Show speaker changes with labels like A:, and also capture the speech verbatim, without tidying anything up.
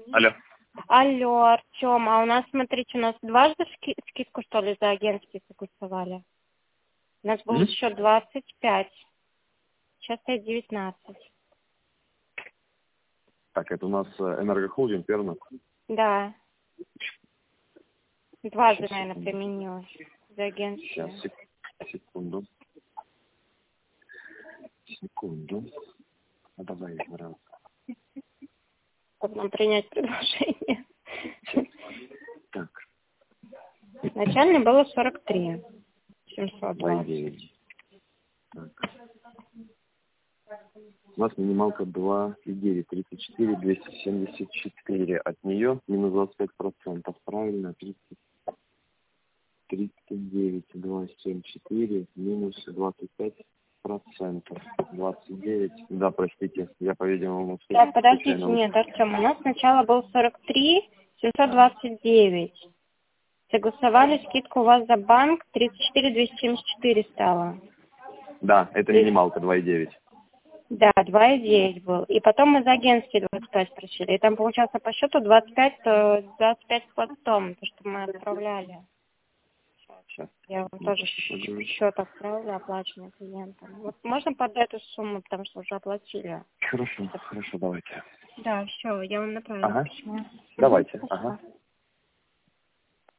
A: Алло.
B: Алло, Артем, а у нас, смотрите, у нас дважды ски- скидку, что ли, за агентский согласовали? У нас был
A: М?
B: счет двадцать пять, сейчас стоит девятнадцать.
A: Так, это у нас э, энергохолдинг, верно?
B: Да, дважды,
A: Сейчас,
B: наверное,
A: секунду.
B: применилось за агентский.
A: Сейчас, сек- секунду. Секунду. А давай, раз.
B: Как нам принять предложение?
A: Так,
B: Начально было сорок три, семьсот
A: два и
B: двадцать.
A: девять. Так. У нас минималка два и девять, тридцать четыре, двести семьдесят четыре. От нее минус двадцать пять процентов. Правильно, тридцать, тридцать девять, два, семь, четыре, минус двадцать пять процентов. двадцать девять. Да, простите, я, по-видимому,
B: Так, подождите,
A: случайно.
B: нет, Артем, у нас сначала был сорок три, семьсот двадцать девять. Согласовали скидку у вас за банк, тридцать четыре, двести семьдесят четыре стало.
A: Да, это
B: То есть,
A: минималка два и девять.
B: да, два и девять был. И потом мы за агентский двадцать пять просили. И там получался по счету двадцать пять, то двадцать пять с хвостом, то, что мы отправляли.
A: Сейчас.
B: Я вам тоже щ- счет отправила, оплаченный клиентам. Вот можно под эту сумму, потому что уже оплатили.
A: Хорошо, хорошо, давайте.
B: Да, все, я вам направила
A: Ага,
B: письмо.
A: давайте,
B: Мгм,
A: ага.
B: спасибо.